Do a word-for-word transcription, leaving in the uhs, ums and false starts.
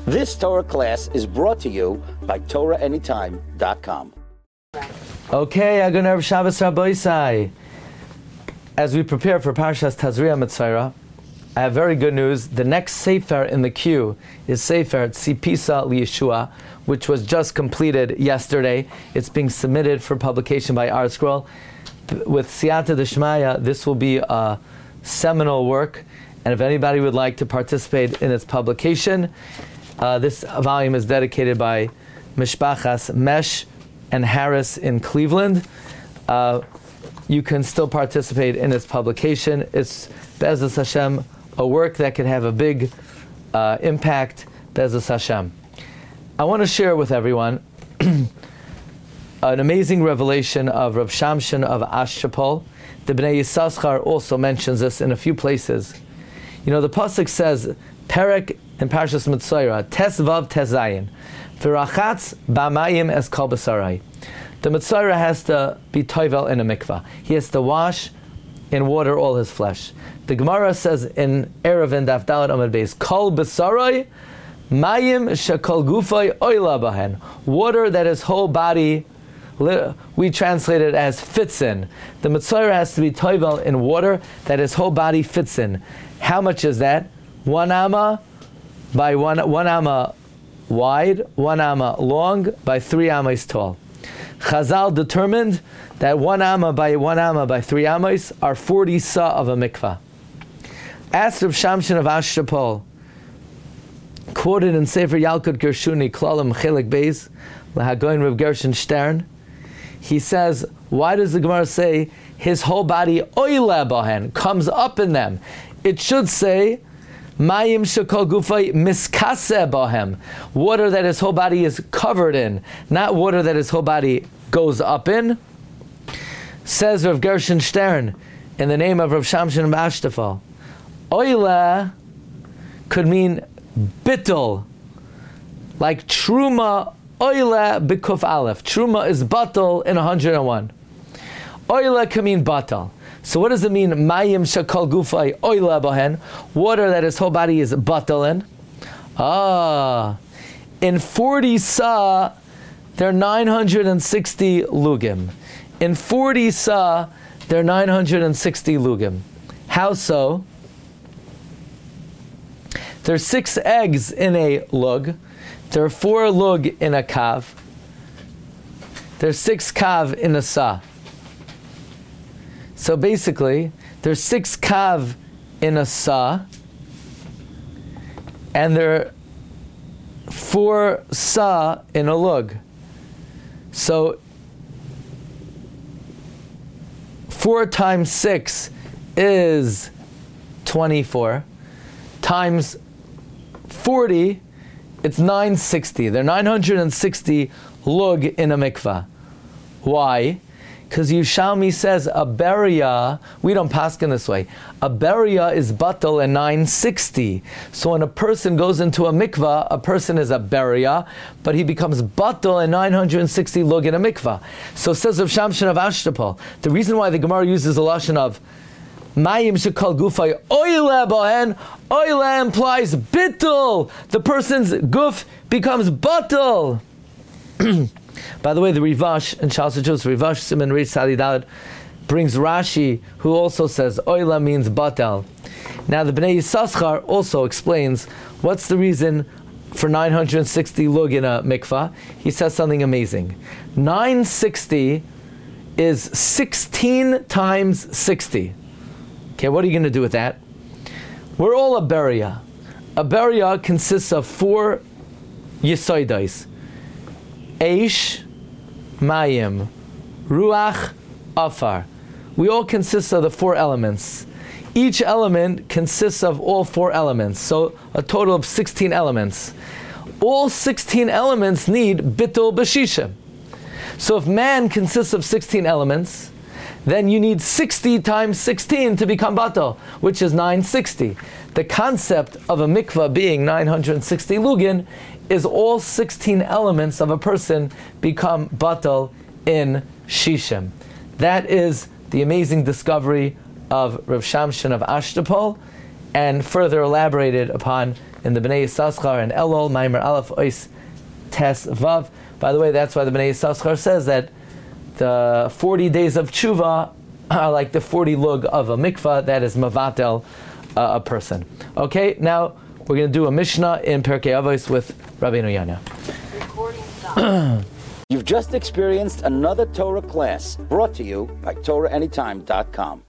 This Torah class is brought to you by Torah Anytime dot com. Okay, Agun Erev Shabbos Rabboisai. As we prepare for Parshas Tazria Mitzvah, I have very good news. The next Sefer in the queue is Sefer Tzipisa Liyeshua, which was just completed yesterday. It's being submitted for publication by ArtScroll. With Siyata Deshmaya, this will be a seminal work, and if anybody would like to participate in its publication, uh, this volume is dedicated by Mishpachas Mesh and Harris in Cleveland. Uh, you can still participate in its publication. It's Be'ezus Hashem, a work that could have a big uh, impact. Be'ezus Hashem. I want to share with everyone an amazing revelation of Rav Shamshon of Ashtrapol. The Bnei Yissaschar also mentions this in a few places. You know, the pasuk says, Perek in Parshas Mitzvah, Tes Vav Tes Zayin, V'rachatz b'mayim es kol b'sarai. The Mitzvah has to be toivel in a mikvah. He has to wash in water all his flesh. The Gemara says in Erevin Daf Daled Amud Beis, Kol b'sarai mayim shekol gufay oila bahen. Water that his whole body, we translate it as fits in. The Mitzvah has to be toivel in water that his whole body fits in. How much is that? One amma by one one amma wide, one amma long, by three ammas tall. Chazal determined that one amma by one amma by three ammas are forty sa of a mikvah. Asked Rav Shamshon of Ashtrapol, quoted in Sefer Yalkut Gershuni, Klalim Chelik Beis, Lahagoin Rav Gershon Stern, he says, why does the Gemara say his whole body oile bahen, comes up in them? It should say Mayim shekol gufay miskase bahem, water that his whole body is covered in, not water that his whole body goes up in. Says Rav Gershon Stern, in the name of Rav Shamshon of Ashtafal, oile could mean bittul, like truma oile b'kuf aleph. Truma is batal in one hundred and one. Oile can mean batal. So what does it mean? Mayim shekol gufay oila bahen, water that his whole body is batal in. Ah, in forty sa, there are nine hundred sixty lugim. In forty sa, there are nine hundred sixty lugim. How so? There are six eggs in a lug. There are four lug in a kav. There are six kav in a sa. So basically, there's six kav in a sa, and there are four sa in a lug. So four times six is twenty-four. Times forty, it's nine hundred sixty. There are nine hundred sixty lug in a mikvah. Why? Because Yushalmi says a beria, we don't paskin this way, a beria is batal in nine sixty. So when a person goes into a mikvah, a person is a beria, but he becomes batal in nine hundred sixty lug in a mikvah. So says Rav Shamshon of Ashtapol, the reason why the Gemara uses the lashon of Mayim shekal gufay oile bahen, oile implies bittul. The person's guf becomes batal. By the way, the Rivash and Shal Sechus, Rivash Simon Reish Sadi Daled brings Rashi, who also says oila means batal. Now the Bnei Yissaschar also explains what's the reason for nine hundred sixty lug in a mikvah. He says something amazing. nine hundred sixty is sixteen times sixty. Okay, what are you going to do with that? We're all a beria. A beria consists of four yisoidais. Eish, Mayim, Ruach, Afar. We all consist of the four elements. Each element consists of all four elements, so a total of sixteen elements. All sixteen elements need bittul b'shisha. So if man consists of sixteen elements, then you need sixty times sixteen to become batal, which is nine hundred sixty. The concept of a mikvah being nine hundred sixty lugin is all sixteen elements of a person become batal in shishim. That is the amazing discovery of Rav Shamshon of Ashtapol, and further elaborated upon in the Bnei Yissaschar and Elul, Maimer Aleph, Ois, Tes, Vav. By the way, that's why the Bnei Yissaschar says that the forty days of tshuva are like the forty lug of a mikvah, that is mavatel uh, a person. Okay, now we're going to do a Mishnah in Pirkei Avos with Rabbeinu Yonah. Recording stop. You've just experienced another Torah class brought to you by Torah Anytime dot com.